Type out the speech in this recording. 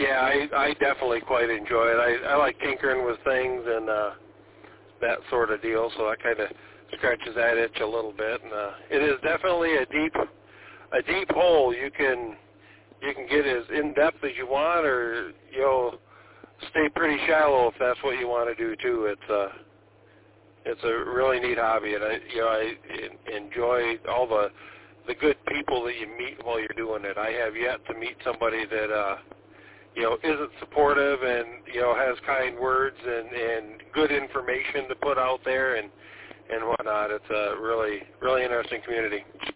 Yeah, I definitely quite enjoy it. I like tinkering with things and that sort of deal, so that kind of scratches that itch a little bit. And it is definitely a deep hole. You can get as in depth as you want, or stay pretty shallow if that's what you want to do too. It's a really neat hobby, and I enjoy all the good people that you meet while you're doing it. I have yet to meet somebody that isn't supportive and has kind words and good information to put out there and whatnot. It's a really interesting community.